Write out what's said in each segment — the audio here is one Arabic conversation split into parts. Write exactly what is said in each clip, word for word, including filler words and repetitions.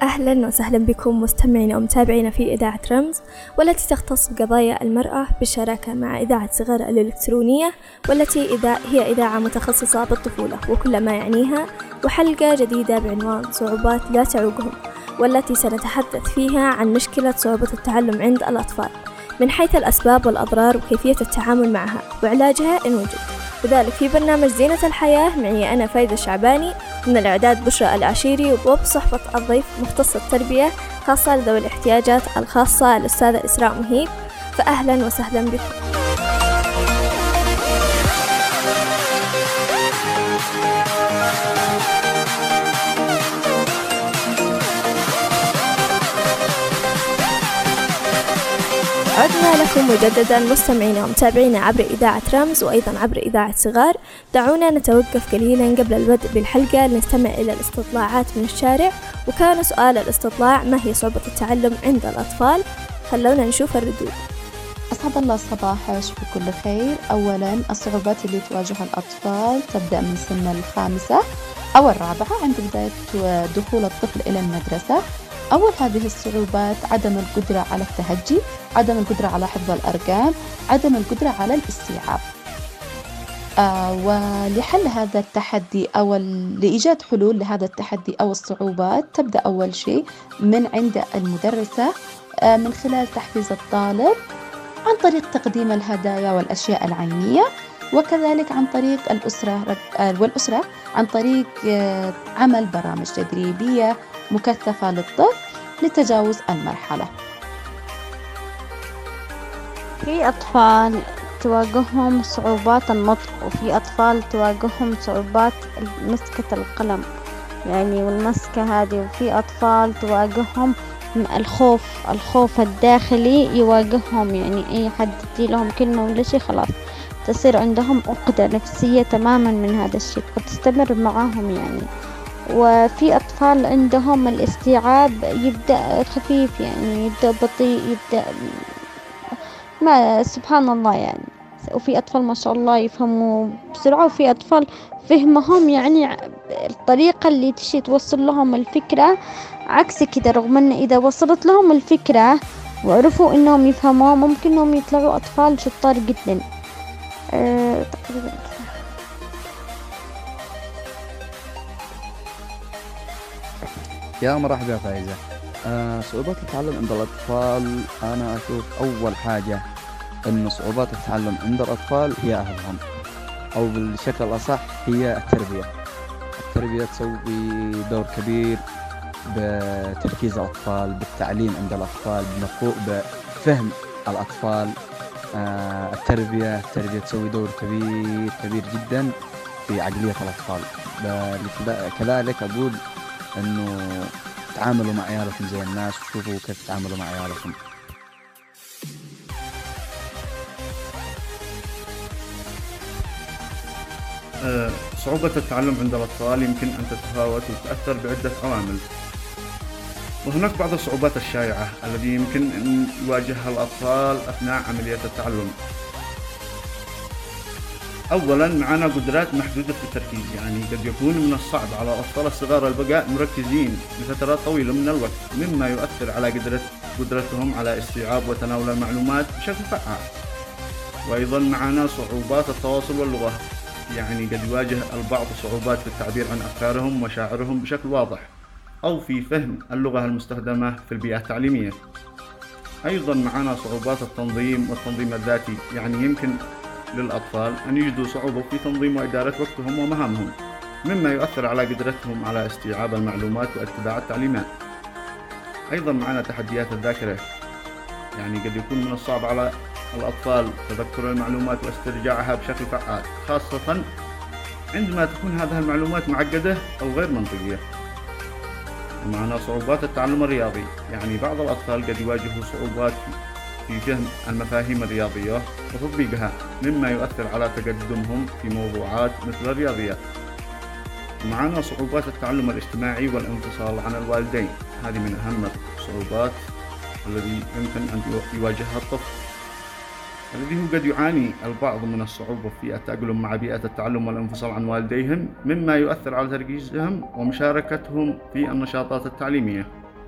أهلا وسهلا بكم مستمعين ومتابعين في إذاعة رمز، والتي تختص بقضايا المرأة بالشراكة مع إذاعة صغار الإلكترونية، والتي إذا هي إذاعة متخصصة بالطفولة وكل ما يعنيها، وحلقة جديدة بعنوان صعوبات لا تعوقهم، والتي سنتحدث فيها عن مشكلة صعوبة التعلم عند الأطفال من حيث الأسباب والأضرار وكيفية التعامل معها وعلاجها إن وجد، وذلك في برنامج زينة الحياة. معي أنا فايدة الشعباني، من الإعداد بشرى العشيري، وبصحبة الضيف مختص التربية خاصة لذوي الاحتياجات الخاصة الأستاذة إسراء مهيب. فأهلا وسهلا بكم. عدنا لكم مجددا مستمعينا ومتابعينا عبر إذاعة رمز وأيضا عبر إذاعة صغار. دعونا نتوقف قليلا قبل البدء بالحلقة لنستمع إلى الاستطلاعات من الشارع، وكان سؤال الاستطلاع: ما هي صعوبة التعلم عند الأطفال؟ خلونا نشوف الردود. أسعد الله صباحك بكل خير. أولا، الصعوبات اللي تواجه الأطفال تبدأ من سن الخامسة أو الرابعة عند بداية دخول الطفل إلى المدرسة. أول هذه الصعوبات عدم القدرة على التهجي، عدم القدرة على حفظ الأرقام، عدم القدرة على الاستيعاب. آه ولحل هذا التحدي أو لإيجاد حلول لهذا التحدي أو الصعوبات، تبدأ أول شيء من عند المدرسة، آه من خلال تحفيز الطالب عن طريق تقديم الهدايا والأشياء العينية، وكذلك عن طريق الأسرة والأسرة عن طريق آه عمل برامج تدريبية مكثفة للطفل لتجاوز المرحلة. في أطفال تواجههم صعوبات النطق، وفي أطفال تواجههم صعوبات مسكة القلم يعني والمسكة هذه، وفي أطفال تواجههم الخوف الخوف الداخلي يواجههم، يعني أي حد يدي لهم كلمة ولا شيء خلاص تصير عندهم عقدة نفسية تماما من هذا الشيء، قد تستمر معهم يعني. وفي أطفال عندهم الاستيعاب يبدأ خفيف، يعني يبدأ بطيء، يبدأ ما سبحان الله يعني. وفي أطفال ما شاء الله يفهموا بسرعة، وفي أطفال فهمهم يعني الطريقة اللي تشي توصل لهم الفكرة عكس كده، رغم أن إذا وصلت لهم الفكرة وعرفوا أنهم يفهموها ممكن أنهم يطلعوا أطفال شطار جدا. أه تقريبا. يا مرحبا فايزة. آه صعوبات التعلم عند الأطفال، أنا أشوف أول حاجة أن صعوبات التعلم عند الأطفال هي أهلهم، أو بالشكل الأصح هي التربية. التربية تسوي دور كبير بتركيز الأطفال، بالتعليم عند الأطفال، بفهم الأطفال. آه التربية التربية تسوي دور كبير كبير جدا في عقلية الأطفال. كذلك أقول أنه تعاملوا مع عيالكم زي الناس، وشوفوا كيف تعاملوا مع عيالكم. أه صعوبة التعلم عند الأطفال يمكن أن تتفاوت وتأثر بعدة عوامل، وهناك بعض الصعوبات الشائعة التي يمكن أن يواجهها الأطفال أثناء عملية التعلم. أولاً، معنا قدرات محدودة في التركيز، يعني قد يكون من الصعب على الأطفال الصغار البقاء مركزين لفترات طويلة من الوقت، مما يؤثر على قدرة قدرتهم على استيعاب وتناول المعلومات بشكل فعال. وأيضاً معنا صعوبات التواصل واللغة، يعني قد يواجه البعض صعوبات في التعبير عن أفكارهم ومشاعرهم بشكل واضح، أو في فهم اللغة المستخدمة في البيئة التعليمية. أيضاً معنا صعوبات التنظيم والتنظيم الذاتي، يعني يمكن للأطفال أن يجدوا صعوبة في تنظيم وإدارة وقتهم ومهامهم، مما يؤثر على قدرتهم على استيعاب المعلومات واتباع التعليمات. أيضا معنا تحديات الذاكرة، يعني قد يكون من الصعب على الأطفال تذكر المعلومات واسترجاعها بشكل فعال، خاصة عندما تكون هذه المعلومات معقدة أو غير منطقية. ومعنا صعوبات التعلم الرياضي، يعني بعض الأطفال قد يواجهوا صعوبات في فهم المفاهيم الرياضية وتطبيقها، مما يؤثر على تقدمهم في موضوعات مثل الرياضيات. ومعنا صعوبات التعلم الاجتماعي والانفصال عن الوالدين، هذه من أهم الصعوبات التي يمكن أن يواجهها الطفل، الذي هو قد يعاني البعض من الصعوبة في التأقلم مع بيئة التعلم والانفصال عن والديهم، مما يؤثر على تركيزهم ومشاركتهم في النشاطات التعليمية.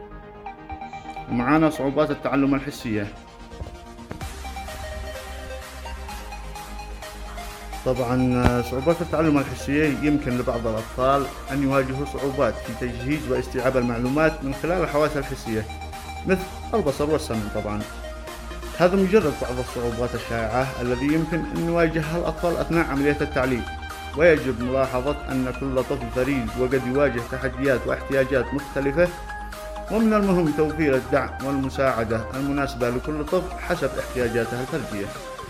ومعانا صعوبات التعلم الحسية. طبعا صعوبات التعلم الحسية يمكن لبعض الأطفال أن يواجهوا صعوبات في تجهيز واستيعاب المعلومات من خلال الحواس الحسية مثل البصر والسمع. طبعا هذا مجرد بعض الصعوبات الشائعة الذي يمكن أن يواجهها الأطفال أثناء عملية التعليم، ويجب ملاحظة أن كل طفل فريد وقد يواجه تحديات واحتياجات مختلفة، ومن المهم توفير الدعم والمساعدة المناسبة لكل طفل حسب احتياجاته الفردية.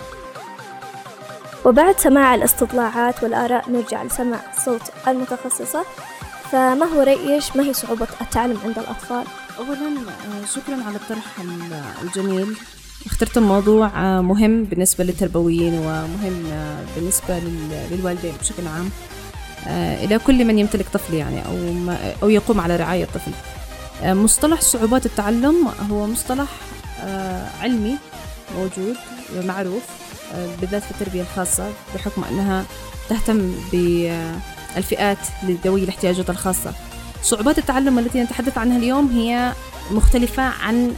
وبعد سماع الاستطلاعات والآراء نرجع لسماع صوت المتخصصة. فما هو رأيك ما هي صعوبة التعلم عند الأطفال؟ أولا شكرا على الطرح الجميل، اخترت الموضوع مهم بالنسبة للتربويين ومهم بالنسبة للوالدين بشكل عام، إلى كل من يمتلك طفل يعني أو, أو يقوم على رعاية طفل. مصطلح صعوبات التعلم هو مصطلح علمي موجود ومعروف بالذات في التربية الخاصة، بحكم أنها تهتم بالفئات ذوي الاحتياجات الخاصة. صعوبات التعلم التي نتحدث عنها اليوم هي مختلفة عن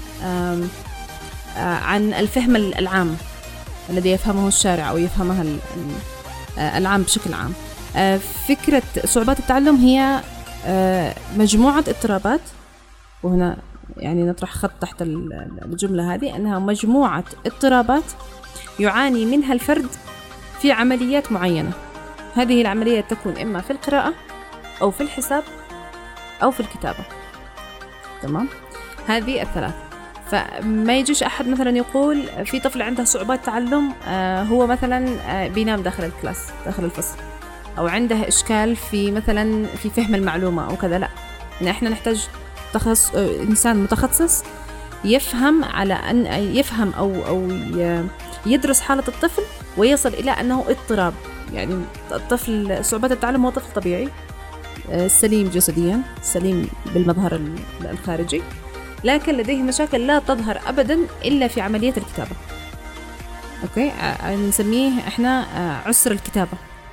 عن الفهم العام الذي يفهمه الشارع أو يفهمها العام بشكل عام. فكرة صعوبات التعلم هي مجموعة اضطرابات، وهنا يعني نطرح خط تحت الجملة هذه أنها مجموعة اضطرابات يعاني منها الفرد في عمليات معينة. هذه العمليات تكون إما في القراءة أو في الحساب أو في الكتابة. تمام؟ هذه الثلاث. فما يجيش أحد مثلا يقول في طفل عنده صعوبات تعلم هو مثلا بينام داخل الكلاس داخل الفصل، أو عنده إشكال في مثلا في فهم المعلومة أو كذا. لا، إن إحنا نحتاج تخص إنسان متخصص يفهم على أن يفهم أو أو يدرس حالة الطفل ويصل إلى أنه اضطراب. يعني الطفل صعوبات التعلم هو طفل طبيعي سليم جسديا، سليم بالمظهر الخارجي، لكن لديه مشاكل لا تظهر أبدا إلا في عملية الكتابة. أوكي، نسميه إحنا عسر الكتابة.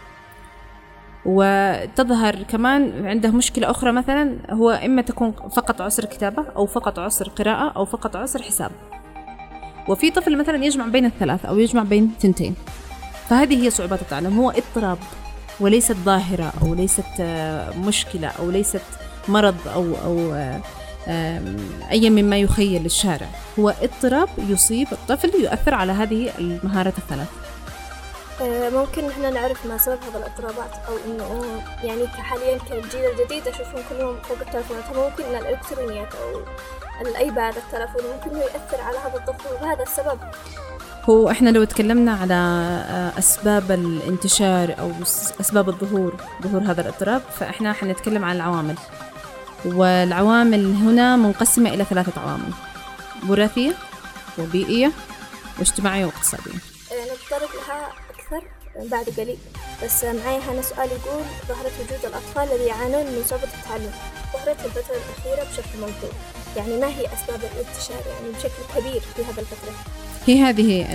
وتظهر كمان عنده مشكلة أخرى، مثلا هو إما تكون فقط عسر كتابة أو فقط عسر قراءة أو فقط عسر حساب. وفي طفل مثلا يجمع بين الثلاث أو يجمع بين ثنتين. فهذه هي صعوبات التعلم، هو اضطراب وليست ظاهرة أو ليست مشكلة أو ليست مرض أو أو أي مما يخيل للشارع. هو اضطراب يصيب الطفل يؤثر على هذه المهارات الثلاث. ممكن إحنا نعرف ما سبب هذه الاضطرابات، أو إنه يعني حاليا كالجيل الجديد أشوفهم كلهم فوق التلفونات. ممكن إن الإلكترونيات أو الأيباد التلفون ممكن يؤثر على هذا الطفل، وهذا السبب. هو إحنا لو تكلمنا على أسباب الانتشار أو أسباب الظهور ظهور هذا الاضطراب، فإحنا حنتكلم عن العوامل. والعوامل هنا منقسمة إلى ثلاثة عوامل: وراثية وبيئية واجتماعية واقتصادية. نتطرق لها أكثر بعد قليل، بس معي هنا سؤال يقول: ظهرت وجود الأطفال الذين يعانون من صعوبة التعلم ظهرت في الفترة الأخيرة بشكل ملحوظ، يعني ما هي أسباب الانتشار يعني بشكل كبير في هذا الفترة؟ هي هذه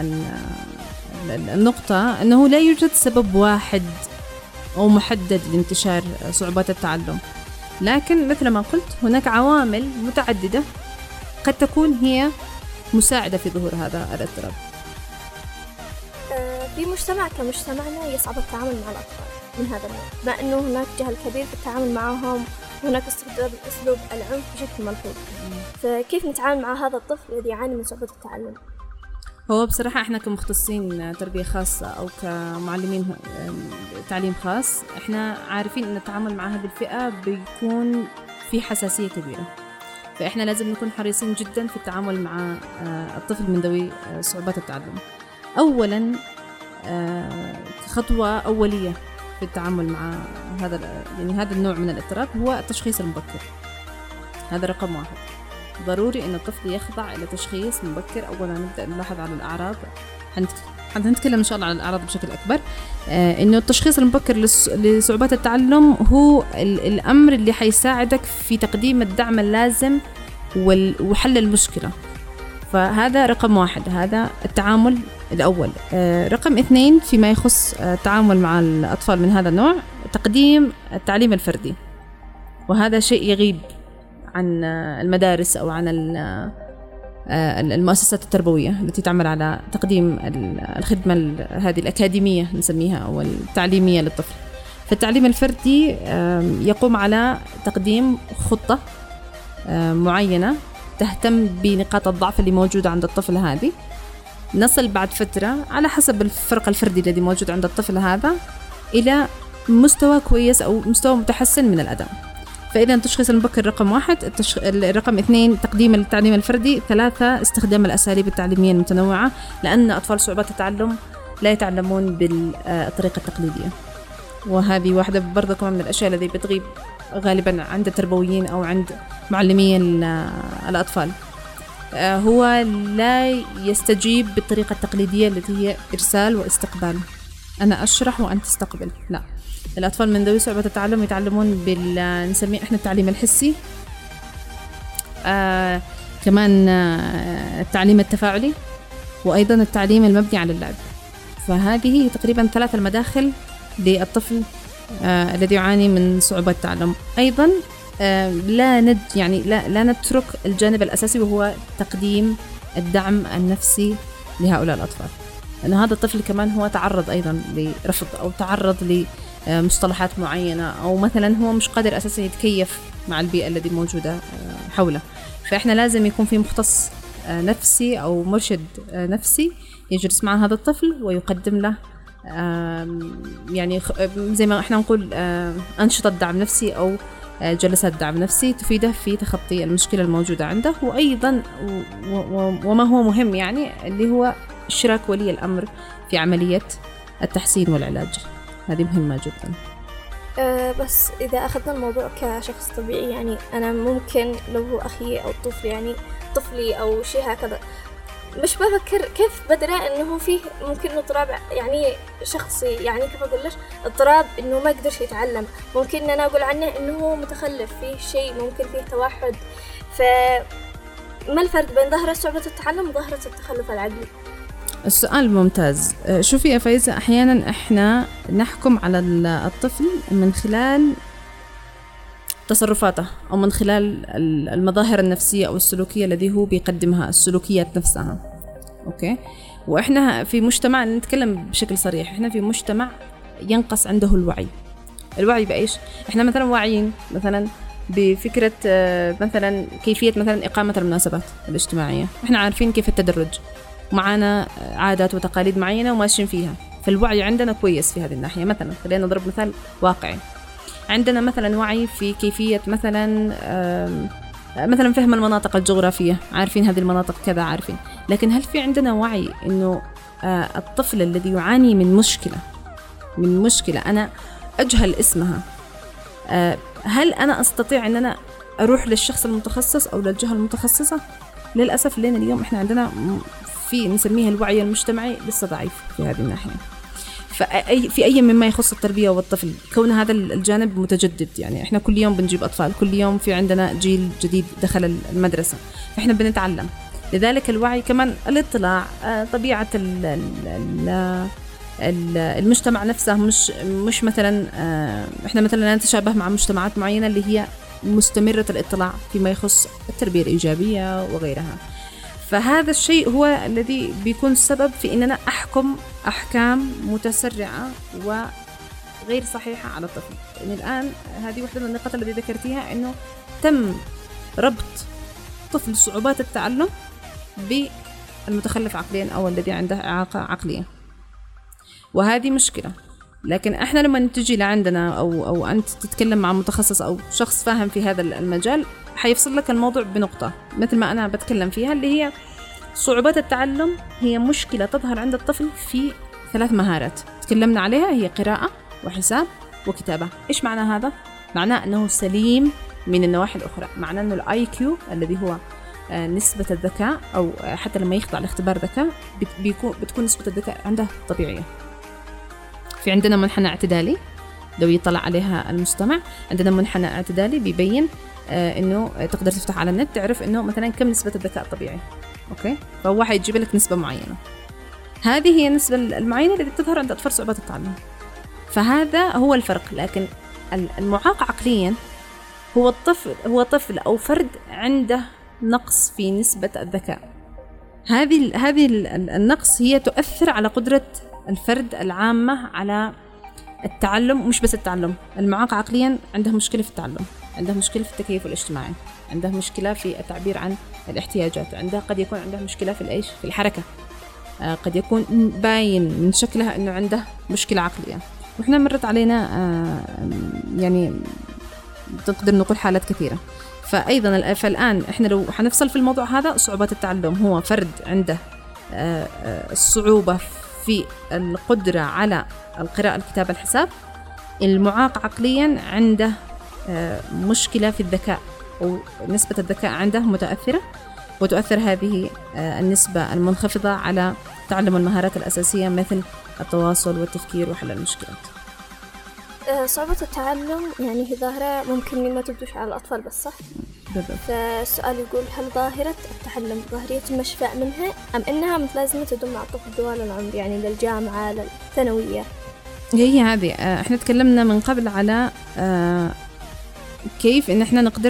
النقطة، أنه لا يوجد سبب واحد أو محدد لانتشار صعوبات التعلم، لكن مثل ما قلت هناك عوامل متعددة قد تكون هي مساعدة في ظهور هذا الاضطراب. في مجتمع كمجتمعنا يصعب التعامل مع الأطفال من هذا النوع، مع أنه هناك جهل كبير في التعامل معهم، وهناك استخدام أسلوب العنف بشكل ملحوظ. فكيف نتعامل مع هذا الطفل الذي يعاني من صعوبة التعلم؟ هو بصراحة إحنا كمختصين تربية خاصة أو كمعلمين تعليم خاص، إحنا عارفين أن التعامل مع هذه الفئة بيكون في حساسية كبيرة، فإحنا لازم نكون حريصين جدا في التعامل مع الطفل من ذوي صعوبات التعلم. أولا خطوة أولية في التعامل مع هذا يعني هذا النوع من الاضطراب هو التشخيص المبكر. هذا رقم واحد، ضروري أن الطفل يخضع إلى تشخيص مبكر. أولا نبدأ نلاحظ على الأعراض، حنتكلم إن شاء الله عن الأعراض بشكل أكبر. آه إنه التشخيص المبكر لصعوبات التعلم هو الأمر اللي حيساعدك في تقديم الدعم اللازم وحل المشكلة. فهذا رقم واحد، هذا التعامل الأول. آه رقم اثنين فيما يخص التعامل مع الأطفال من هذا النوع، تقديم التعليم الفردي، وهذا شيء يغيب عن المدارس أو عن المؤسسات التربوية التي تعمل على تقديم الخدمة هذه الأكاديمية نسميها أو التعليمية للطفل. فالتعليم الفردي يقوم على تقديم خطة معينة تهتم بنقاط الضعف اللي موجودة عند الطفل هذه، نصل بعد فترة على حسب الفرق الفردي الذي موجود عند الطفل هذا إلى مستوى كويس أو مستوى متحسن من الأداء. فإذا التشخيص المبكر رقم واحد، التشخ... رقم اثنين تقديم التعليم الفردي، ثلاثة استخدام الأساليب التعليمية المتنوعة، لأن أطفال صعوبات التعلم لا يتعلمون بالطريقة التقليدية، وهذه واحدة برضه كمان من الأشياء التي بتغيب غالبا عند التربويين أو عند معلمي الأطفال. هو لا يستجيب بالطريقة التقليدية التي هي إرسال واستقبال، أنا أشرح وأنت تستقبل. لا، الأطفال من ذوي صعوبة التعلم يتعلمون بال نسميه إحنا التعليم الحسي، آه كمان آه التعليم التفاعلي، وأيضا التعليم المبني على اللعب. فهذه تقريبا ثلاث المداخل للطفل آه الذي يعاني من صعوبة التعلم. أيضا آه لا ند يعني لا لا نترك الجانب الأساسي وهو تقديم الدعم النفسي لهؤلاء الأطفال، لأن هذا الطفل كمان هو تعرض أيضا لرفض أو تعرض لمصطلحات معينة، أو مثلا هو مش قادر أساسا يتكيف مع البيئة التي موجودة حوله. فإحنا لازم يكون في مختص نفسي أو مرشد نفسي يجلس مع هذا الطفل ويقدم له يعني زي ما إحنا نقول أنشطة دعم نفسي أو جلسات دعم نفسي تفيده في تخطي المشكلة الموجودة عنده. وأيضا وما هو مهم يعني اللي هو إشراك ولي الأمر في عملية التحسين والعلاج، هذه مهمة جدا. أه بس إذا أخذنا الموضوع كشخص طبيعي، يعني أنا ممكن لو هو أخي أو طفل يعني طفلي أو شيء هكذا، مش بفكر كيف بدرى إنه فيه ممكن اضطراب يعني شخصي، يعني كيف أقول لك اضطراب إنه ما قدرش يتعلم، ممكن أنا أقول عنه إنه هو متخلف، فيه شيء ممكن فيه توحد. فما الفرق بين ظاهرة صعوبة التعلم وظاهرة التخلف العقلي؟ السؤال ممتاز. شوفي يا فايزة، أحيانا إحنا نحكم على الطفل من خلال تصرفاته أو من خلال المظاهر النفسية أو السلوكية الذي هو بيقدمها، السلوكيات نفسها. أوكي، وإحنا في مجتمع نتكلم بشكل صريح، إحنا في مجتمع ينقص عنده الوعي. الوعي بإيش؟ إحنا مثلا واعيين مثلا بفكرة مثلا كيفية مثلا إقامة المناسبات الاجتماعية، إحنا عارفين كيف التدرج، معنا عادات وتقاليد معينة وماشيين فيها، فالوعي عندنا كويس في هذه الناحية. مثلا خلينا نضرب مثال واقعي، عندنا مثلا وعي في كيفية مثلا مثلا فهم المناطق الجغرافية، عارفين هذه المناطق كذا عارفين، لكن هل في عندنا وعي إنه الطفل الذي يعاني من مشكلة من مشكلة أنا أجهل اسمها، هل أنا أستطيع أن أنا أروح للشخص المتخصص أو للجهة المتخصصة؟ للأسف لنا اليوم إحنا عندنا في نسميها الوعي المجتمعي لسه ضعيف في هذه الناحية. فأي في أي مما يخص التربية والطفل، كون هذا الجانب متجدد، يعني إحنا كل يوم بنجيب أطفال، كل يوم في عندنا جيل جديد دخل المدرسة، فإحنا بنتعلم. لذلك الوعي كمان الاطلاع، طبيعة المجتمع نفسه، مش مش مثلا إحنا مثلا نتشابه مع مجتمعات معينة اللي هي مستمرة الاطلاع فيما يخص التربية الإيجابية وغيرها. فهذا الشيء هو الذي بيكون السبب في أننا أحكم أحكام متسرعة وغير صحيحة على الطفل. يعني الآن هذه واحدة من النقاط التي ذكرتيها، أنه تم ربط طفل صعوبات التعلم بالمتخلف عقليا أو الذي عنده إعاقة عقلية، وهذه مشكلة. لكن احنا لما تجي لعندنا او او انت تتكلم مع متخصص او شخص فاهم في هذا المجال، حيفصل لك الموضوع بنقطة مثل ما انا بتكلم فيها، اللي هي صعوبات التعلم هي مشكلة تظهر عند الطفل في ثلاث مهارات تكلمنا عليها، هي قراءة وحساب وكتابة. ايش معنى هذا؟ معناه انه سليم من النواحي الاخرى، معناه انه الاي كيو الذي هو نسبة الذكاء، او حتى لما يخضع لاختبار ذكاء بيكون بتكون نسبة الذكاء عنده طبيعية. في عندنا منحنى اعتدالي لو يطلع عليها المستمع، عندنا منحنى اعتدالي بيبين آه انه تقدر تفتح على النت تعرف انه مثلا كم نسبة الذكاء الطبيعي. اوكي، فهو حيجيب لك نسبة معينة، هذه هي النسبة المعينة التي تظهر عند اطفال صعوبات التعلم. فهذا هو الفرق. لكن المعاق عقليا هو الطفل هو طفل أو فرد عنده نقص في نسبة الذكاء. هذه هذه النقص هي تؤثر على قدرة الفرد العامة على التعلم، مش بس التعلم. المعاق عقليا عنده مشكلة في التعلم، عنده مشكلة في التكيف الاجتماعي، عنده مشكلة في التعبير عن الاحتياجات، عنده قد يكون عنده مشكلة في الإيش في الحركة، آه قد يكون باين من شكلها إنه عنده مشكلة عقلية. وإحنا مرت علينا آه يعني تقدر نقول حالات كثيرة. فأيضا فالآن إحنا لو حنفصل في الموضوع هذا، صعوبات التعلم هو فرد عنده آه آه الصعوبة في القدرة على القراءة الكتابة الحساب. المعاق عقليا عنده آه مشكلة في الذكاء، أو نسبة الذكاء عنده متأثرة، وتؤثر هذه آه النسبة المنخفضة على تعلم المهارات الأساسية مثل التواصل والتفكير وحل المشكلات. صعوبة التعلم يعني هي ظاهرة ممكن ما تبدوش على الأطفال بس، صح؟ بالضبط. فالسؤال يقول هل ظاهرة التعلم ظاهرية مشفى منها أم أنها متلازمة تدوم مع الطفل طوال العمر، يعني للجامعة للثانوية؟ هي هذه احنا تكلمنا من قبل على كيف إن احنا نقدر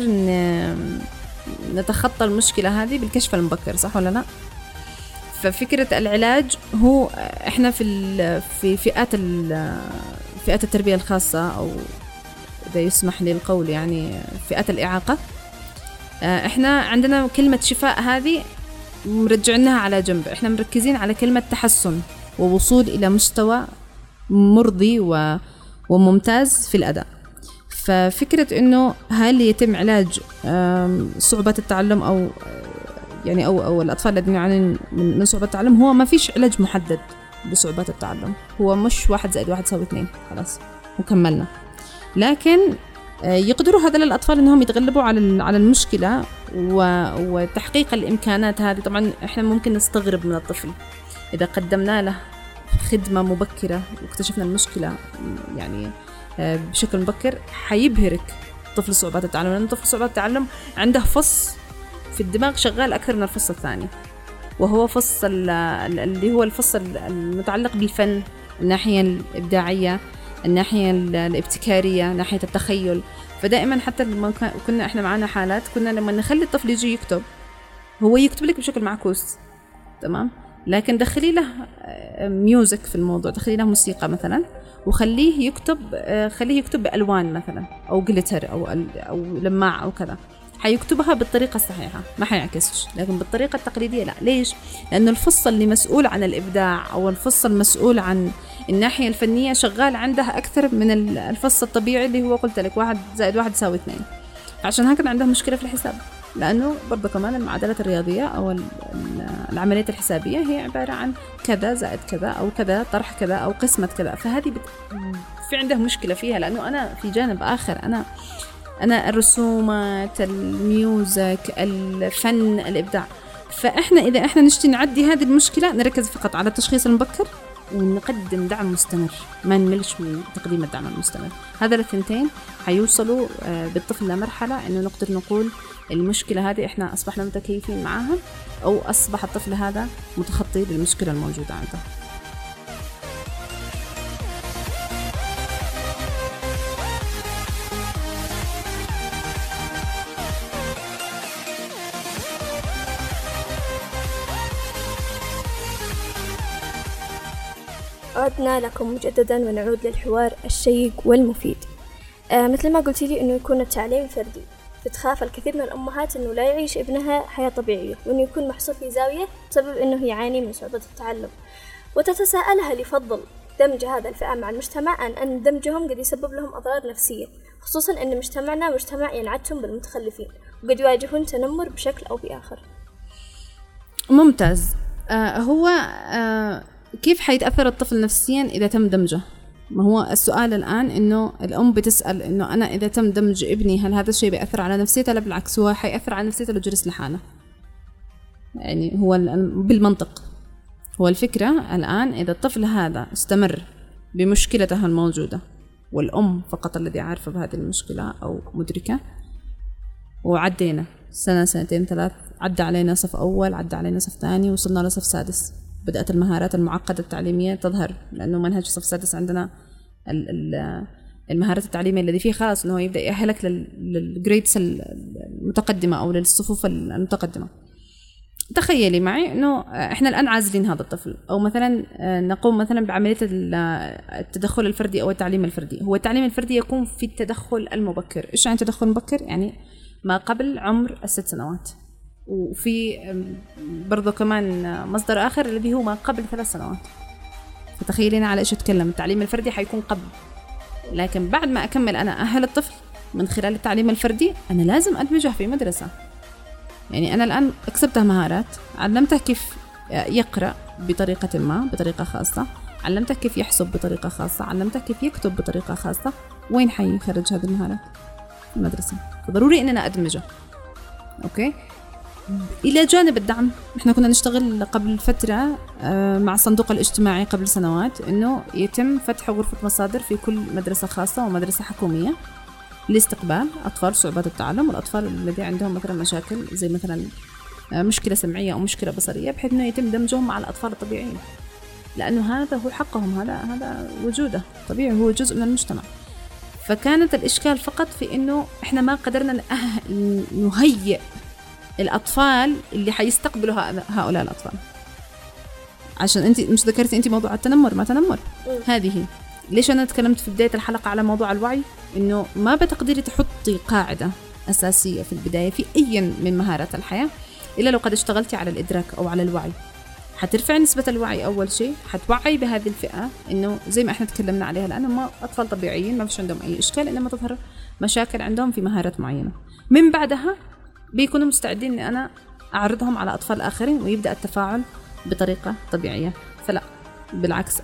نتخطى المشكلة هذه بالكشف المبكر، صح ولا لا؟ ففكرة العلاج هو احنا في في فئات فئات التربية الخاصة، أو إذا يسمح لي القول يعني فئات الإعاقة، احنا عندنا كلمة شفاء هذه مرجعناها على جنب. احنا مركزين على كلمة تحسن ووصول إلى مستوى مرضي وممتاز في الأداء. ففكرة إنه هل يتم علاج صعوبات التعلم أو يعني أو أو الأطفال الذين يعانون من صعوبات التعلم، هو ما فيش علاج محدد لصعوبات التعلم. هو مش واحد زائد واحد يساوي اثنين خلاص وكملنا. لكن يقدروا هذول الأطفال إنهم يتغلبوا على على المشكلة وتحقيق الإمكانات هذه. طبعا إحنا ممكن نستغرب من الطفل إذا قدمنا له خدمة مبكرة واكتشفنا المشكلة يعني بشكل مبكر، حيبهرك طفل صعوبات التعلم، لأن طفل صعوبات التعلم عنده فص في الدماغ شغال أكثر من الفص الثاني، وهو فص اللي هو الفص المتعلق بالفن، الناحية الإبداعية، الناحية الابتكارية، ناحية التخيل. فدائما حتى لما كنا إحنا معنا حالات كنا لما نخلي الطفل يجي يكتب، هو يكتب لك بشكل معكوس تمام، لكن دخلي له ميوزك في الموضوع، دخلي له موسيقى مثلا، وخليه يكتب خليه يكتب بألوان مثلا أو جليتر أو أو لماع أو كذا، حيكتبها بالطريقة الصحيحة ما حيعكسش. لكن بالطريقة التقليدية لا. ليش؟ لأن الفصل اللي مسؤول عن الإبداع أو الفصل المسؤول عن الناحية الفنية شغال عنده أكثر من الفصل الطبيعي اللي هو قلت لك واحد زائد واحد يساوي اثنين. عشان هكذا عنده مشكلة في الحساب، لأنه برضه كمان المعادلات الرياضية أو العمليات الحسابية هي عبارة عن كذا زائد كذا أو كذا طرح كذا أو قسمة كذا. فهذه بت... في عنده مشكلة فيها، لأنه أنا في جانب آخر أنا أنا الرسومات، الميوزك، الفن، الإبداع. فإحنا إذا إحنا نشتي نعدي هذه المشكلة نركز فقط على التشخيص المبكر ونقدم دعم مستمر، ما نملش من تقديم الدعم المستمر. هذا الثنتين حيوصلوا بالطفل لمرحلة إنه نقدر نقول المشكلة هذه إحنا أصبحنا متكيفين معها، أو أصبح الطفل هذا متخطي للمشكلة الموجودة عنده. عدنا لكم مجددا ونعود للحوار الشيق والمفيد. آه مثل ما قلتي لي إنه يكون التعليم فردي، فتخاف الكثير من الأمهات إنه لا يعيش ابنها حياة طبيعية، وإنه يكون محصور في زاوية بسبب إنه يعاني من صعوبة التعلم، وتتساءل هل يفضل دمج هذا الفئة مع المجتمع أن أن دمجهم قد يسبب لهم أضرار نفسية، خصوصا أن مجتمعنا مجتمع ينعتهم بالمتخلفين وقد يواجهون تنمر بشكل أو بآخر. ممتاز. آه هو آه كيف حيتأثر الطفل نفسيا إذا تم دمجه؟ ما هو السؤال الآن إنه الأم بتسأل إنه أنا إذا تم دمج ابني هل هذا الشيء بيأثر على نفسيته؟ لا بالعكس، هو حيأثر على نفسيته لو جلس لحاله. يعني هو بالمنطق هو الفكرة الآن إذا الطفل هذا استمر بمشكلته الموجودة والأم فقط الذي عارفة بهذه المشكلة أو مدركة، وعدينا سنة سنتين ثلاث، عدى علينا صف أول، عدى علينا صف ثاني، وصلنا لصف سادس، بدأت المهارات المعقدة التعليمية تظهر، لأنه منهج صف سادس عندنا ال ال المهارات التعليمية الذي فيه خاص أنه يبدأ يأهلك للجريدز المتقدمة أو للصفوف المتقدمة. تخيلي معي أنه إحنا الآن عازلين هذا الطفل، أو مثلا نقوم مثلا بعملية التدخل الفردي أو التعليم الفردي. هو التعليم الفردي يكون في التدخل المبكر. إيش يعني تدخل مبكر؟ يعني ما قبل عمر الست سنوات. وفي برضو كمان مصدر آخر الذي هو ما قبل ثلاث سنوات. فتخيلين على إيش أتكلم. التعليم الفردي حيكون قبل، لكن بعد ما أكمل أنا أهل الطفل من خلال التعليم الفردي أنا لازم أدمجه في مدرسة. يعني أنا الآن أكسبته مهارات، علمته كيف يقرأ بطريقة ما بطريقة خاصة، علمته كيف يحسب بطريقة خاصة، علمته كيف يكتب بطريقة خاصة. وين حيخرج هذه المهارات؟ في المدرسة. فضروري أننا أدمجه. أوكي. إلى جانب الدعم، إحنا كنا نشتغل قبل فترة مع الصندوق الاجتماعي قبل سنوات إنه يتم فتح غرفة مصادر في كل مدرسة خاصة ومدرسة حكومية لاستقبال أطفال صعوبات التعلم والأطفال الذي عندهم مثلا مشاكل زي مثلا مشكلة سمعية أو مشكلة بصرية، بحيث إنه يتم دمجهم مع الأطفال الطبيعيين، لأنه هذا هو حقهم، هذا هذا وجوده طبيعي، هو جزء من المجتمع. فكانت الإشكال فقط في إنه إحنا ما قدرنا نهيئ الأطفال اللي حيستقبلوا هؤلاء الأطفال. عشان أنت مش ذكرتي أنت موضوع التنمر ما تنمر م. هذه ليش أنا تكلمت في بداية الحلقة على موضوع الوعي، إنه ما بتقدري تحطي قاعدة أساسية في البداية في أي من مهارات الحياة إلا لو قد اشتغلتي على الإدراك أو على الوعي. حترفع نسبة الوعي أول شيء، حتوعي بهذه الفئة إنه زي ما إحنا تكلمنا عليها الآن ما أطفال طبيعيين ما فيش عندهم أي إشكال، إنما تظهر مشاكل عندهم في مهارات معينة. من بعدها بيكونوا مستعدين إن أنا أعرضهم على أطفال آخرين ويبدأ التفاعل بطريقة طبيعية. فلا بالعكس،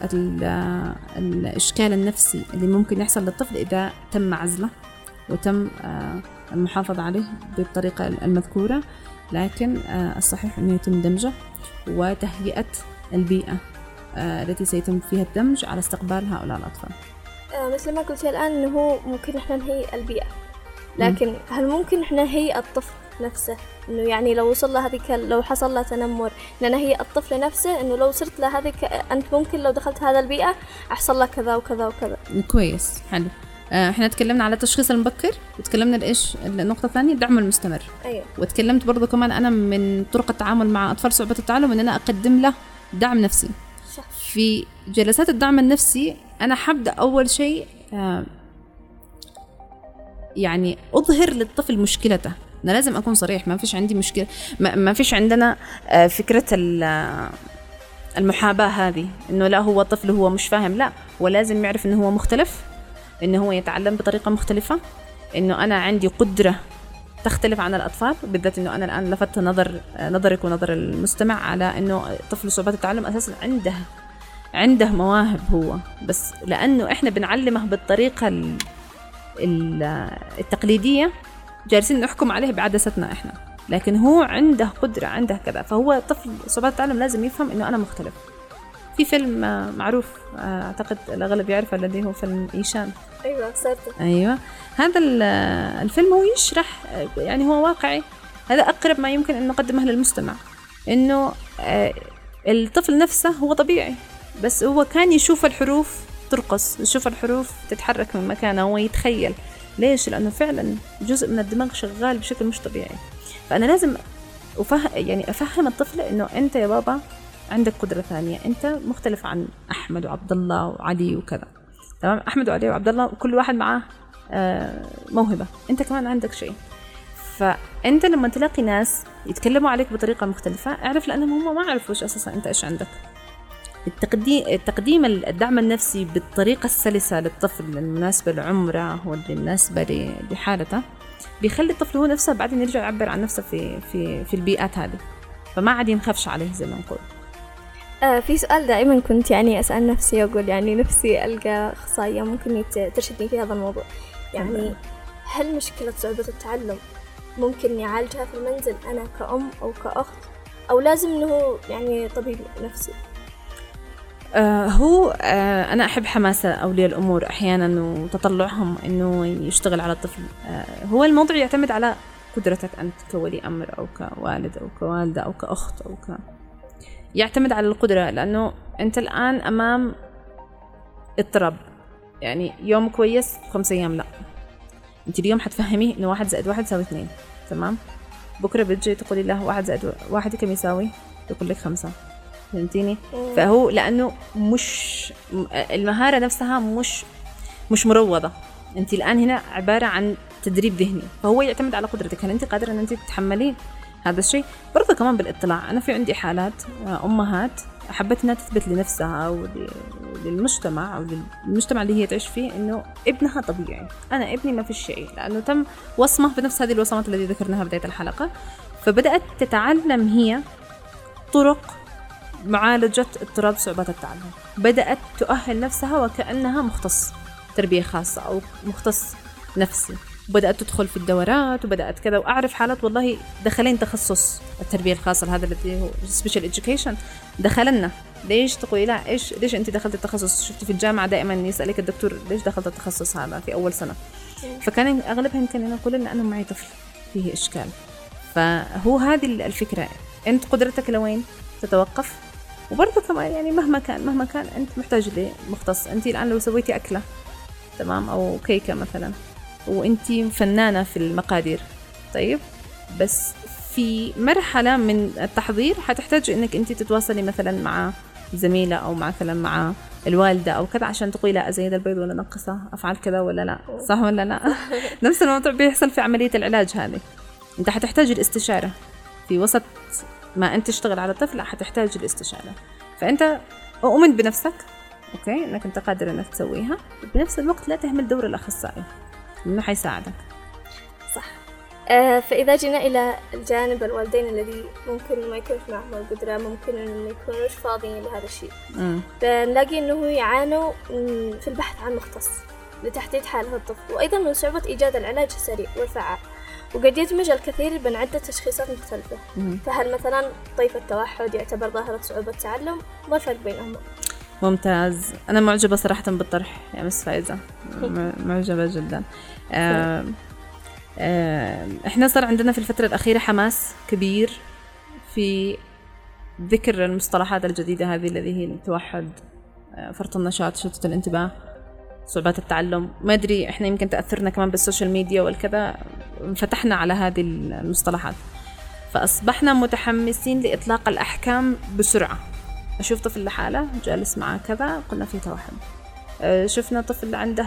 الإشكال النفسي اللي ممكن يحصل للطفل إذا تم عزله وتم المحافظة عليه بالطريقة المذكورة، لكن الصحيح أنه يتم دمجه وتهيئة البيئة التي سيتم فيها الدمج على استقبال هؤلاء الأطفال. مثل ما قلت الآن أنه هو ممكن إحنا نهيئ البيئة، لكن م. هل ممكن إحنا نهيئ الطفل نفسه؟ إنه يعني لو وصل له هذيك، لو حصل له تنمر، إن نهيئ الطفل نفسه إنه لو صرت له هذيك أنت ممكن لو دخلت هذا البيئة أحصل لك كذا وكذا وكذا. كويس، حلو. احنا تكلمنا على التشخيص المبكر، وتكلمنا لإيش النقطة الثانية الدعم المستمر. أيوة. وتكلمت برضو كمان أنا من طرق التعامل مع أطفال صعوبة التعلم إن أنا أقدم له دعم نفسي. صح. في جلسات الدعم النفسي أنا حبدأ أول شيء آه يعني أظهر للطفل مشكلته. أنا لازم أكون صريح، ما فيش عندي مشكلة، ما, ما فيش عندنا آه فكرة المحاباة هذه إنه لا هو طفل هو مش فاهم، لا هو لازم يعرف إنه هو مختلف، إنه هو يتعلم بطريقة مختلفة، إنه أنا عندي قدرة تختلف عن الأطفال، بالذات إنه أنا الآن لفت نظر نظرك ونظر المستمع على إنه طفل صعوبات التعلم أساساً عنده عنده مواهب هو، بس لأنه إحنا بنعلمه بالطريقة التقليدية جالسين نحكم عليه بعدستنا إحنا، لكن هو عنده قدرة، عنده كذا. فهو طفل صعوبات التعلم لازم يفهم إنه أنا مختلف. في فيلم معروف أعتقد الأغلب يعرفه الذي هو فيلم إيشان. أيوة صرته. أيوة، هذا الفيلم هو يشرح، يعني هو واقعي، هذا أقرب ما يمكن أن نقدمه للمستمع، إنه الطفل نفسه هو طبيعي، بس هو كان يشوف الحروف ترقص، يشوف الحروف تتحرك من مكانه ويتخيل. ليش؟ لأنه فعلا جزء من الدماغ شغال بشكل مش طبيعي. فأنا لازم أفهم، يعني أفهم الطفل إنه أنت يا بابا عندك قدرة ثانية، أنت مختلف عن أحمد وعبد الله وعلي وكذا. تمام؟ أحمد وعلي وعبد الله كل واحد معاه آه موهبة، أنت كمان عندك شيء. فأنت لما تلاقي ناس يتكلموا عليك بطريقة مختلفة، اعرف لأنهم هم ما عرفوش أساسا أنت إيش عندك. التقديم تقديم الدعم النفسي بالطريقة السلسة للطفل المناسبة لعمره والمناسبة لحالته بيخلي الطفل هو نفسه بعدين يرجع يعبر عن نفسه في في في البيئات هذه، فما عاد ينخفش عليه زي ما نقول. آه في سؤال دائما كنت يعني أسأل نفسي، أقول يعني نفسي ألقى أخصائية ممكن ترشدني في هذا الموضوع. يعني هل مشكلة صعوبة التعلم ممكن نعالجها في المنزل أنا كأم أو كأخت، أو لازم إنه يعني طبيب نفسي؟ آه هو آه أنا أحب حماسة أولياء الأمور أحيانا وتطلعهم إنه يشتغل على الطفل. آه هو الموضوع يعتمد على قدرتك أنت كولي أمر أو كوالد أو كوالدة أو كأخت أو ك يعتمد على القدرة، لأنه أنت الآن أمام اضطراب يعني يوم كويس خمس أيام لا. أنت اليوم حتفهميه إنه واحد زائد واحد يساوي اثنين، تمام؟ بكرة بتجي تقولي له واحد زائد واحد كم يساوي؟ يقول لك خمسة. فهمتيني؟ فهو لأنه مش المهارة نفسها مش مش مروضة. أنت الآن هنا عبارة عن تدريب ذهني، فهو يعتمد على قدرتك. هل أنت قادرة أن أنت تتحملين هذا الشيء؟ برضه كمان بالاطلاع. أنا في عندي حالات أمهات حبت أنها تثبت لنفسها أو للمجتمع أو للمجتمع اللي هي تعيش فيه إنه ابنها طبيعي. أنا ابني ما في شيء، لأنه تم وصمه بنفس هذه الوصمات التي ذكرناها بداية الحلقة. فبدأت تتعلم هي طرق معالجة اضطراب صعوبات التعلم، بدأت تؤهل نفسها وكأنها مختص تربية خاصة أو مختص نفسي، وبدأت تدخل في الدورات وبدأت كذا. وأعرف حالات والله دخلين تخصص التربية الخاصة، هذا الذي هو special education دخلنا. ليش تقولي لا إيش ليش أنت دخلت التخصص؟ شفتي في الجامعة دائما يسألك الدكتور ليش دخلت التخصص هذا في أول سنة؟ فكان أغلبها يمكن يقول لنا أنا معي طفل فيه إشكال. فهو هذه الفكرة، أنت قدرتك لوين تتوقف. وبرضه كمان يعني مهما كان مهما كان أنت محتاج لمختص. أنت الآن لو سويتي أكلة تمام أو كيكة مثلا وأنت فنانة في المقادير، طيب بس في مرحلة من التحضير حتحتاج إنك أنت تتواصلي مثلا مع زميلة أو مثلا مع الوالدة أو كذا عشان تقولي لا أزيد البيض ولا نقصه، أفعل كذا ولا لا، صح ولا لا؟ نفس الموضوع بيحصل في عملية العلاج هذه. أنت حتحتاج الاستشارة في وسط ما أنت تشتغل على الطفل، حتحتاج الاستشارة. فأنت أؤمن بنفسك أوكي إنك أنت قادر إنك تسويها، بنفس الوقت لا تهمل دور الأخصائي إنه حيساعدك. صح. آه فإذا جينا إلى الجانب الوالدين الذي ممكن ما يكونش معهم القدرة، ممكن إنه ما يكونوش فاضيين لهذا الشيء، فنلاقي إنه يعانوا في البحث عن مختص لتحديد حالة الطفل، وأيضا من صعوبة إيجاد العلاج السريع والفعال، وقد يدمج الكثير بين عدة تشخيصات مختلفة. مم. فهل مثلا طيف التوحد يعتبر ظاهرة صعوبة تعلم؟ ما الفرق بينهم؟ ممتاز. أنا معجبة صراحة بالطرح يا مس فايزة، معجبة جدا. آه آه إحنا صار عندنا في الفترة الأخيرة حماس كبير في ذكر المصطلحات الجديدة هذه التي هي التوحد، آه فرط النشاط، شتت الانتباه، صعوبات التعلم. ما أدري إحنا يمكن تأثرنا كمان بالسوشيال ميديا والكذا، فتحنا على هذه المصطلحات، فأصبحنا متحمسين لإطلاق الأحكام بسرعة. أشوف طفل لحاله جالس معه كذا قلنا فيه توحد، أه شفنا طفل عنده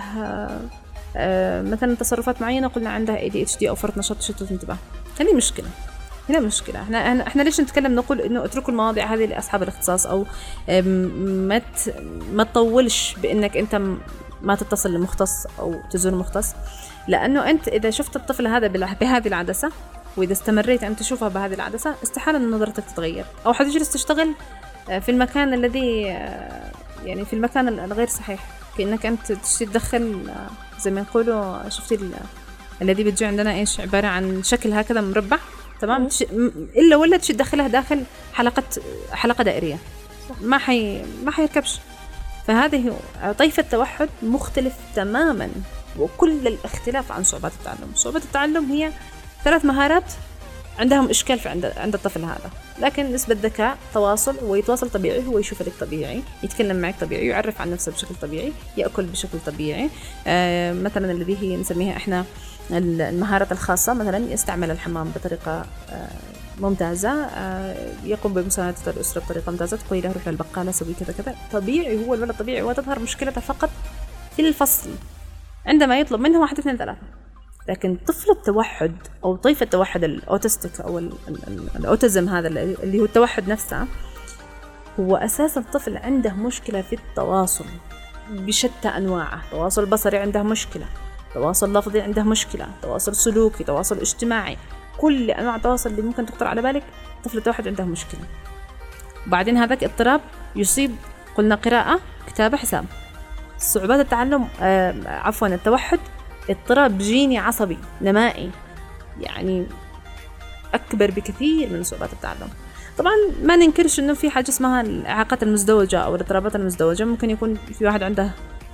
أه مثلا تصرفات معينة قلنا عنده إيه دي إتش دي أو فرط نشاط شتت انتباه. هذه مشكلة، هنا مشكلة. إحنا إحنا ليش نتكلم نقول إنه اتركوا المواضيع هذه لأصحاب الاختصاص، أو ما ما تطولش بإنك أنت ما تتصل لمختص أو تزور مختص، لأنه أنت إذا شفت الطفل هذا بهذه العدسة وإذا استمريت أن تشوفها بهذه العدسة استحالة أن نظرتك تتغير، أو حتجلس تشتغل في المكان الذي يعني في المكان الغير صحيح، كأنك أنت تتدخل زي ما يقولوا. شفتي الذي بتجي عندنا إيش عبارة عن شكل هكذا مربع تمام، إلا ولا تدخلها داخل حلقة حلقة دائرية، ما حي ما حيركبش. فهذه طيف التوحد مختلف تماما وكل الاختلاف عن صعوبات التعلم. صعوبات التعلم هي ثلاث مهارات عندهم إشكال في عند عند الطفل هذا، لكن نسبة ذكاء، تواصل، هو يتواصل طبيعي، هو يشوفك طبيعي، يتكلم معك طبيعي، يعرف عن نفسه بشكل طبيعي، يأكل بشكل طبيعي. آه مثلا الذي هي نسميها إحنا المهارات الخاصة، مثلا يستعمل الحمام بطريقة آه ممتازة، آه يقوم بمساعدة الأسرة بطريقة ممتازة، تقول له روح البقالة سوي كذا كذا، طبيعي. هو الولد طبيعي، وتظهر مشكلته فقط في الفصل عندما يطلب منه واحد اثنين ثلاثة. لكن طفل التوحد أو طيف التوحد الأوتستيك أو الأوتيزم هذا اللي هو التوحد نفسه، هو أساسا الطفل عنده مشكلة في التواصل بشتى أنواعه. تواصل بصري عنده مشكلة، تواصل لفظي عنده مشكلة، تواصل سلوكي، تواصل اجتماعي، كل أنواع التواصل اللي ممكن تخطر على بالك طفل التوحد عنده مشكلة. وبعدين هذاك اضطراب يصيب قلنا قراءة، كتابة، حساب. صعوبات التعلم آه عفوا التوحد اضطراب جيني عصبي نمائي، يعني أكبر بكثير من صعوبات التعلم. طبعا ما ننكرش إنه في حاجة اسمها الإعاقات المزدوجة أو الاضطرابات المزدوجة. ممكن يكون في واحد عنده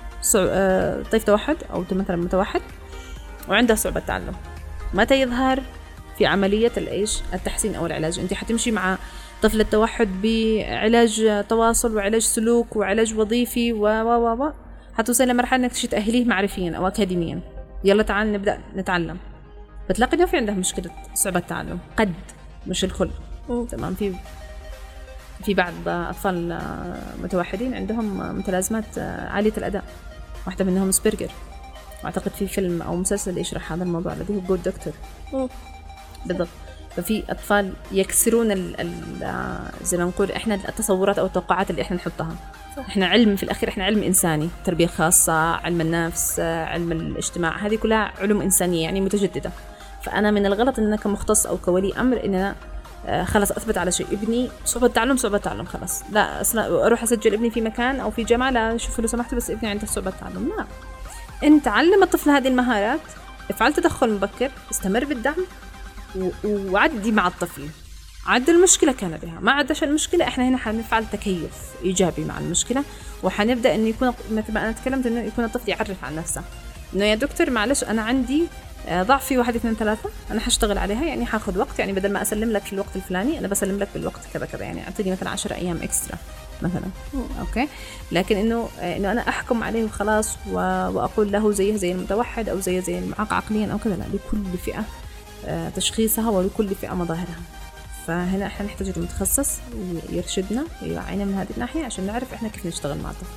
طيف توحد أو مثلا متوحد وعنده صعوبة تعلم، متى يظهر؟ في عملية الإيش التحسين أو العلاج. أنت حتمشي مع طفل التوحد بعلاج تواصل وعلاج سلوك وعلاج وظيفي و و و حتوصل لمرحلة إنك تأهليه معرفيا أو أكاديميا، يلا تعال نبدأ نتعلم، بتلاقي إنه في عنده مشكلة صعوبة التعلم، قد مش الكل. تمام. في في بعض أطفال متوحدين عندهم متلازمات عالية الأداء، واحدة منهم أسبرجر، وأعتقد في فيلم أو مسلسل يشرح هذا الموضوع الذي هو جود دكتور. بالضبط. ففي أطفال يكسرون ال ال زي ما نقول إحنا التصورات أو التوقعات اللي إحنا نحطها. صح. إحنا علم في الأخير، إحنا علم إنساني، تربية خاصة، علم النفس، علم الاجتماع، هذه كلها علوم إنسانية يعني متجددة. فأنا من الغلط إن أنا كمختص أو كولي أمر إن أنا خلاص أثبت على شيء، ابني صعوبة تعلم صعوبة تعلم خلاص، لا أصلا أروح أسجل ابني في مكان أو في جامعة، لا شوف لو سمحت بس ابني عنده صعوبة تعلم. لا، أنت علم الطفل هذه المهارات، افعل تدخل مبكر، استمر بالدعم وعدي مع الطفل. عد المشكلة كان بها، ما عدش المشكلة، احنا هنا حنفعل تكيف إيجابي مع المشكلة، وحنبدأ إنه يكون مثل ما أنا تكلمت إنه يكون الطفل يعرف عن نفسه، إنه يا دكتور معلش أنا عندي ضعف في واحد اثنين ثلاثة، أنا حشتغل عليها، يعني حاخذ وقت، يعني بدل ما أسلم لك في الوقت الفلاني أنا بسلم لك بالوقت كذا كذا، يعني أعطيني مثلا عشر أيام إكسترا مثلا. أوكي. لكن إنه إنه أنا أحكم عليه وخلاص وأقول له زيه زي المتوحد أو زيه زي المعاق عقليا أو كذا، لا، لكل فئة تشخيصها ولكل فئة مظاهرها. فهنا احنا نحتاج المتخصص يرشدنا ويوعينا من هذه الناحية عشان نعرف احنا كيف نشتغل مع الطفل.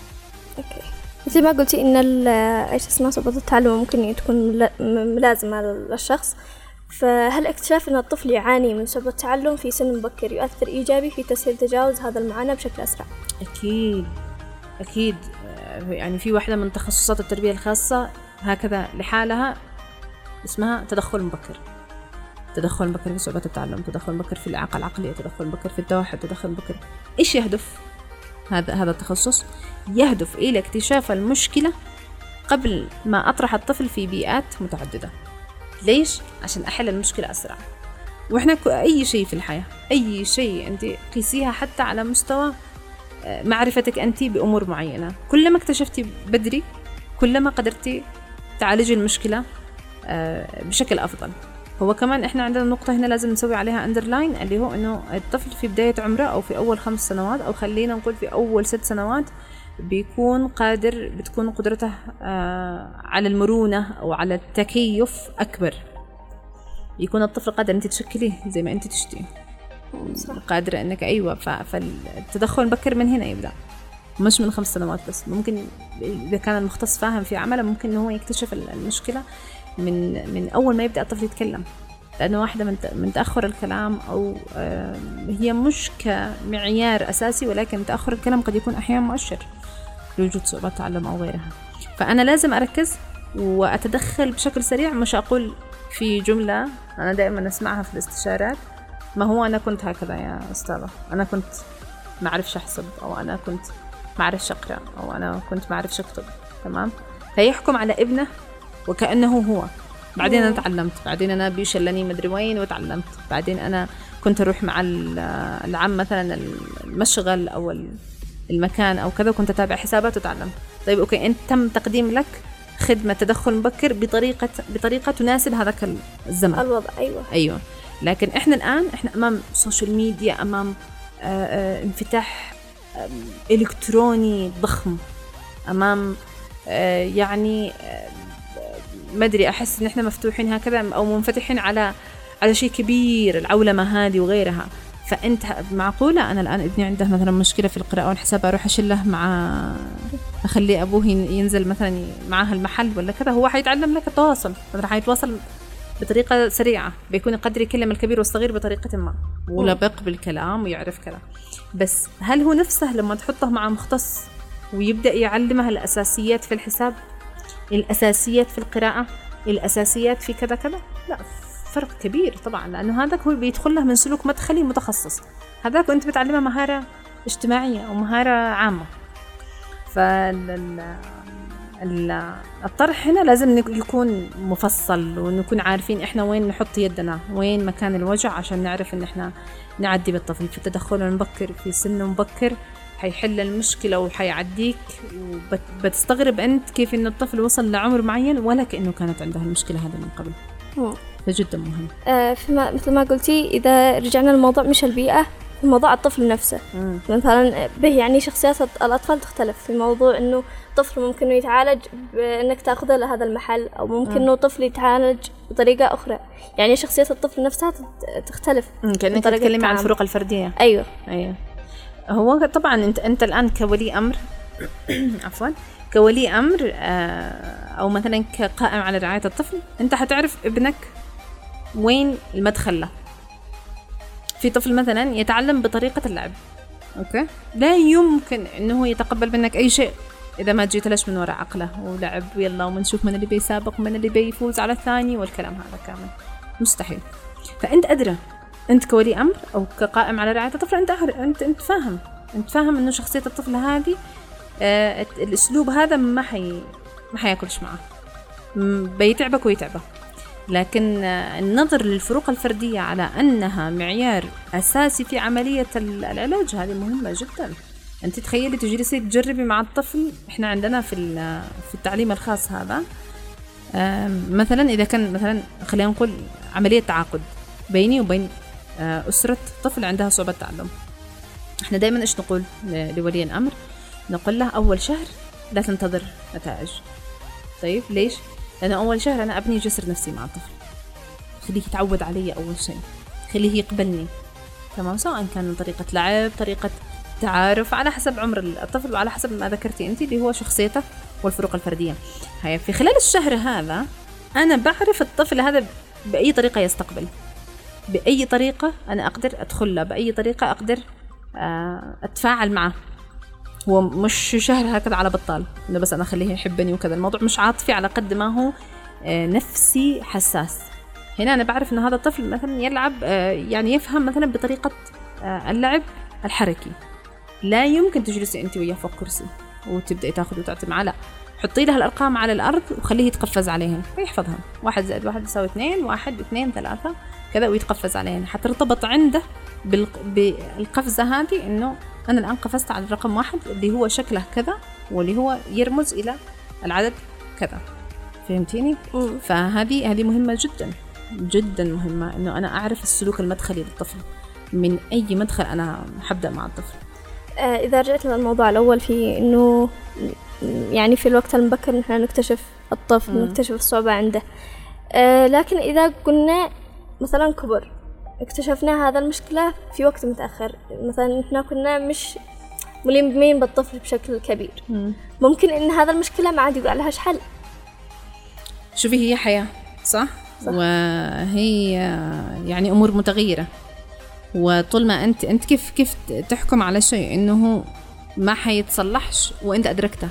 اوكي. مثل ما قلتي ان ايش اسمها صعوبة التعلم ممكن تكون ملازمة للشخص، فهل اكتشاف ان الطفل يعاني من صعوبة التعلم في سن مبكر يؤثر ايجابي في تسهيل تجاوز هذا المعاناة بشكل اسرع؟ اكيد اكيد. يعني في واحدة من تخصصات التربية الخاصة هكذا لحالها اسمها تدخل مبكر. تدخل مبكر في صعوبة التعلم، تدخل مبكر في الإعاقة العقلية، تدخل مبكر في التوحد، تدخل مبكر. إيش يهدف هذا هذا التخصص؟ يهدف إلى اكتشاف المشكلة قبل ما أطرح الطفل في بيئات متعددة. ليش؟ عشان أحل المشكلة أسرع. وإحنا أي شيء في الحياة، أي شيء أنت قيسيها حتى على مستوى معرفتك أنت بأمور معينة، كلما اكتشفتي بدري كلما قدرتي تعالجي المشكلة بشكل أفضل. هو كمان إحنا عندنا نقطة هنا لازم نسوي عليها أندرلاين، اللي هو إنه الطفل في بداية عمره أو في أول خمس سنوات أو خلينا نقول في أول ست سنوات بيكون قادر بتكون قدرته على المرونة أو على التكيف أكبر. يكون الطفل قادر أنت تشكليه زي ما أنت تشتي، قادرة إنك أيوة. فالتدخل مبكر من هنا يبدأ، مش من خمس سنوات بس. ممكن إذا كان المختص فاهم في عمله ممكن إنه هو يكتشف المشكلة من من أول ما يبدأ الطفل يتكلم، لأنه واحدة من من تأخر الكلام أو هي مش كمعيار أساسي، ولكن تأخر الكلام قد يكون أحيانا مؤشر لوجود صعوبة تعلم أو غيرها. فأنا لازم أركز وأتدخل بشكل سريع، مش أقول في جملة أنا دائما أسمعها في الاستشارات، ما هو أنا كنت هكذا يا أستاذة، أنا كنت ما أعرفش أحسب، أو أنا كنت ما أعرفش أقرأ، أو أنا كنت ما أعرفش أكتب. تمام. فيحكم على ابنه وكأنه هو. بعدين أنا تعلمت، بعدين أنا بيشلني مدري وين وتعلمت، بعدين أنا كنت أروح مع العم مثلا المشغل أو المكان أو كذا، وكنت أتابع حسابات وتعلمت. طيب أوكي، أنت تم تقديم لك خدمة تدخل مبكر بطريقة بطريقة تناسب هذا الزمن الوضع. أيوة أيوة. لكن إحنا الآن إحنا أمام سوشيال ميديا، أمام آآ آآ انفتاح إلكتروني ضخم، أمام يعني ما أدري، أحس إن إحنا مفتوحين هكذا أو منفتحين على على شيء كبير، العولمة هذه وغيرها. فأنت معقولة أنا الآن ابني عنده مثلا مشكلة في القراءة والحساب أروح أشله مع أخلي أبوه ينزل مثلا معاه المحل ولا كذا؟ هو حيتعلم لك التواصل، راح يتواصل بطريقة سريعة، بيكون يقدر يكلم الكبير والصغير بطريقة ما، ولبق بالكلام ويعرف كلام. بس هل هو نفسه لما تحطه مع مختص ويبدأ يعلمه الأساسيات في الحساب، الأساسيات في القراءة، الأساسيات في كذا كذا؟ لا، فرق كبير طبعا، لأنه هذاك هو بيدخل له من سلوك مدخلي متخصص، هذاك وأنت بتعلمه مهارة اجتماعية أو مهارة عامة. فالطرح هنا لازم يكون مفصل، ونكون عارفين إحنا وين نحط يدنا، وين مكان الوجع، عشان نعرف إن إحنا نعدي بالطفل في التدخل المبكر في سن مبكر، حيحل المشكلة وحيعديك، وبتستغرب أنت كيف إنه الطفل وصل لعمر معين ولا كأنه كانت عنده المشكلة هذا من قبل. ده جدا مهم. آه فيما مثل ما قلتي، إذا رجعنا الموضوع مش البيئة، في موضوع الطفل نفسه. مم. مثلا به يعني شخصيات الأطفال تختلف في موضوع إنه طفل ممكن يتعالج بإنك تأخذه لهذا المحل، أو ممكن إنه طفل يتعالج بطريقة أخرى. يعني شخصيات الطفل نفسها تختلف. كأنك تتكلمي عن الفروق الفردية. أيوه أيوه. هو طبعا أنت أنت الآن كولي أمر عفوا كولي أمر أو مثلا كقائم على رعاية الطفل، أنت حتعرف ابنك وين المدخل له. في طفل مثلا يتعلم بطريقة اللعب، أوكي، لا يمكن إنه يتقبل منك أي شيء إذا ما جيت لش من وراء عقله ولعب ويلا ومنشوف من اللي بيسابق ومن اللي بيفوز على الثاني والكلام هذا كامل مستحيل. فأنت أدرى، أنت كولي أمر أو كقائم على رعاية الطفل، أنت أنت أنت فاهم أنت فاهم إنه شخصية الطفل هذه آه الأسلوب هذا ما حي ما حياكلش معه، بيتعبك ويتعبه. لكن آه النظر للفروق الفردية على أنها معيار أساسي في عملية العلاج هذه مهمة جدا. أنت تخيلي تجلسي تجربي مع الطفل. إحنا عندنا في في التعليم الخاص هذا آه مثلا إذا كان مثلا خلينا نقول عملية تعاقد بيني وبين آه أسرة طفل عندها صعوبة تعلم، إحنا دائما إيش نقول لولي الأمر؟ نقول له أول شهر لا تنتظر نتائج. طيب ليش؟ لأن أول شهر أنا أبني جسر نفسي مع الطفل، خليه يتعود علي أول شيء، خليه يقبلني، تمام، سواء كان طريقة لعب، طريقة تعارف، على حسب عمر الطفل وعلى حسب ما ذكرتي أنت اللي هو شخصيته والفروق الفردية. هيا في خلال الشهر هذا أنا بعرف الطفل هذا بأي طريقة يستقبل، بأي طريقة أنا أقدر أدخل له، بأي طريقة أقدر أتفاعل معه. هو مش شهر هكذا على بطال إنه بس أنا أخليه يحبني وكذا، الموضوع مش عاطفي على قد ما هو نفسي حساس. هنا أنا بعرف إن هذا الطفل مثلا يلعب يعني يفهم مثلا بطريقة اللعب الحركي، لا يمكن تجلسي أنت وياه فوق كرسي وتبدأي تأخذ وتعطي معاه، لا، حطي له الأرقام على الأرض وخليه يتقفز عليهن ويحفظها، واحد زائد واحد يساوي اثنين، واحد اثنين ثلاثة كذا، ويتقفز عليهن حتى ارتبط عنده بالقفزة هذه إنه أنا الآن قفزت على الرقم واحد اللي هو شكله كذا واللي هو يرمز إلى العدد كذا. فهمتيني؟ مم. فهذه هذه مهمة جدا جدا مهمة إنه أنا أعرف السلوك المدخلي للطفل من أي مدخل أنا حبدأ مع الطفل. آه إذا رجعت للموضوع الأول في إنه يعني في الوقت المبكر نحن نكتشف الطفل، مم. نكتشف الصعوبة عنده، آه لكن إذا قلنا مثلا كبر اكتشفنا هذا المشكلة في وقت متأخر، مثلا إحنا كنا مش ملمين بالطفل بشكل كبير، مم. ممكن إن هذا المشكلة ما عاد يقع لهاش حل. شوفي هي حياة صح؟ صح، وهي يعني أمور متغيرة، وطول ما أنت أنت كيف كيف تحكم على شيء إنه ما حيتصلحش وأنت أدركته،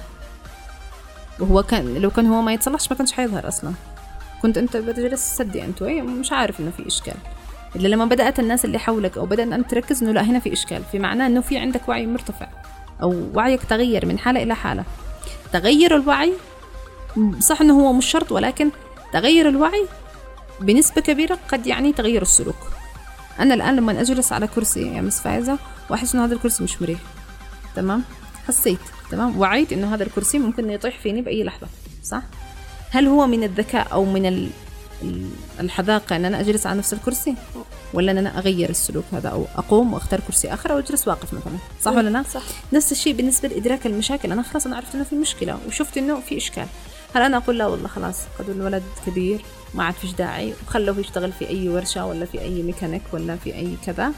وهو كان لو كان هو ما يتصلحش ما كانش حيظهر أصلا، كنت أنت بتجلس صدي أنت مش عارف إنه في إشكال. إلا لما بدأت الناس اللي حولك أو بدأت أن تركز إنه لا هنا في إشكال، في معناه إنه في عندك وعي مرتفع أو وعيك تغير من حالة إلى حالة. تغير الوعي صح إنه هو مش شرط، ولكن تغير الوعي بنسبة كبيرة قد يعني تغير السلوك. أنا الآن لما أجلس على كرسي يا مس فايزة وأحس إنه هذا الكرسي مش مريح، تمام، حسيت تمام، وعيت إنه هذا الكرسي ممكن يطيح فيني بأي لحظة، صح؟ هل هو من الذكاء أو من ال الحذاقة أن أنا أجلس على نفس الكرسي، ولا أن أنا أغير السلوك هذا أو أقوم وأختار كرسي آخر أو أجلس واقف مثلا، صح ولا لا؟ صح. نفس الشيء بالنسبة لإدراك المشاكل، أنا خلاص أنا عرفت إنه في مشكلة وشفت إنه في إشكال، هل أنا أقول لا والله خلاص قد الولد كبير ما عاد فيش داعي وخلوه يشتغل في أي ورشة ولا في أي ميكانيك ولا في أي كذا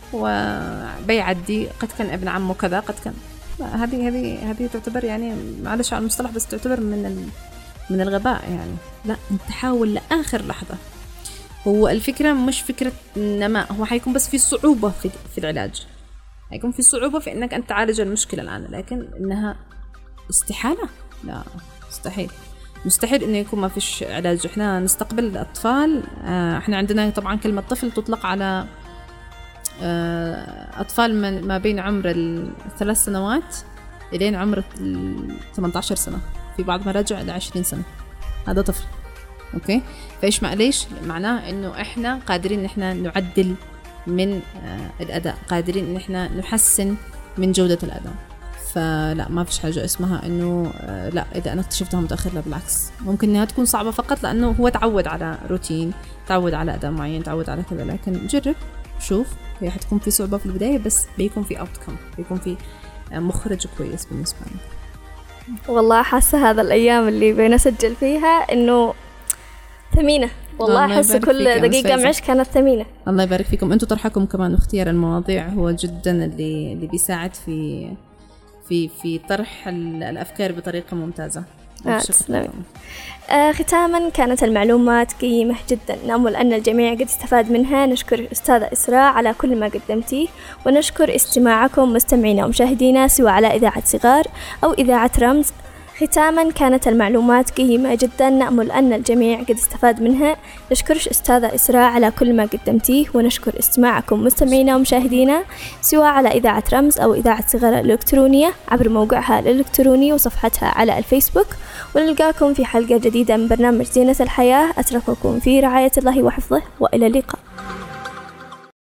وبيعدي، قد كان ابن عمه كذا، قد كان هذه هذه هذه تعتبر يعني معلش على المصطلح بس تعتبر من ال من الغباء يعني. لا، انت حاول لآخر لحظة. هو الفكرة مش فكرة نماء، هو حيكون بس في صعوبة في, في العلاج، حيكون في صعوبة في انك انت تعالج المشكلة الآن، لكن انها استحالة، لا مستحيل مستحيل انه يكون ما فيش علاج. احنا نستقبل الأطفال، احنا عندنا طبعا كلمة طفل تطلق على أطفال من ما بين عمر الثلاث سنوات إلين عمر ثمانية عشر سنة، في بعض مراجع إلى عشرين سنة، هذا طفل. أوكي، فإيش معليش معناه إنه إحنا قادرين إن إحنا نعدل من آه الأداء، قادرين إن إحنا نحسن من جودة الأداء. فلا ما فيش حاجة اسمها إنه آه لا إذا أنا اكتشفتها متأخر، لا بالعكس، ممكن إنها تكون صعبة فقط لأنه هو تعود على روتين، تعود على أداء معين، تعود على كذا، لكن جرب شوف هي حتكون في صعوبة في البداية بس بيكون في outcome، بيكون في مخرج كويس بالنسبة لنا. والله حاسة هذا الأيام اللي بنسجل فيها إنه ثمينة، والله أحس كل دقيقة معش كانت ثمينة. الله يبارك فيكم. أنتوا طرحكم كمان واختيار المواضيع هو جدا اللي اللي بيساعد في في في طرح الأفكار بطريقة ممتازة. آه آه ختاما، كانت المعلومات قيمة جدا، نأمل أن الجميع قد استفاد منها. نشكر الأستاذة إسراء على كل ما قدمتيه، ونشكر استماعكم مستمعينا ومشاهدينا سواء على إذاعة صغار أو إذاعة رمز. ختاما، كانت المعلومات قيمة جدا، نأمل أن الجميع قد استفاد منها. نشكرش أستاذة إسراء على كل ما قدمتيه، ونشكر استماعكم مستمعينا ومشاهدينا سواء على إذاعة رمز أو إذاعة صغار الإلكترونية عبر موقعها الإلكتروني وصفحتها على الفيسبوك. ونلقاكم في حلقة جديدة من برنامج زينة الحياة. أترككم في رعاية الله وحفظه، وإلى اللقاء.